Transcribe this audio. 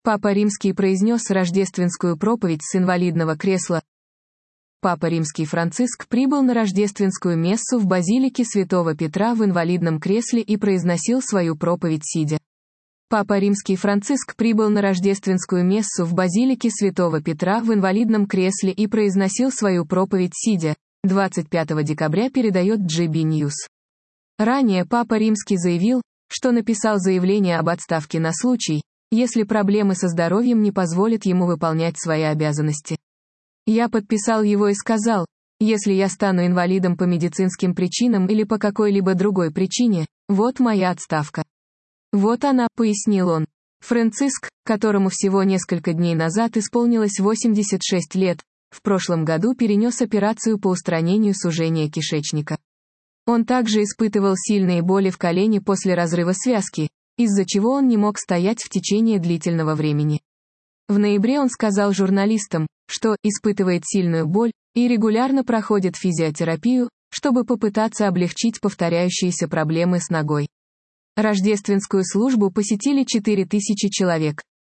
Папа Римский произнес рождественскую проповедь с инвалидного кресла. Папа Римский Франциск прибыл на рождественскую мессу в базилике Святого Петра в инвалидном кресле и произносил свою проповедь сидя. Папа Римский Франциск прибыл на рождественскую мессу в базилике Святого Петра в инвалидном кресле и произносил свою проповедь сидя. 25 декабря передает GB News. Ранее Папа Римский заявил, что написал заявление об отставке на случай, если проблемы со здоровьем не позволят ему выполнять свои обязанности. Я подписал его и сказал, если я стану инвалидом по медицинским причинам или по какой-либо другой причине, вот моя отставка. Вот она, пояснил он. Франциск, которому всего несколько дней назад исполнилось 86 лет, в прошлом году перенес операцию по устранению сужения кишечника. Он также испытывал сильные боли в колене после разрыва связки, из-за чего он не мог стоять в течение длительного времени. В ноябре он сказал журналистам, что испытывает сильную боль и регулярно проходит физиотерапию, чтобы попытаться облегчить повторяющиеся проблемы с ногой. Рождественскую службу посетили 4000 человек.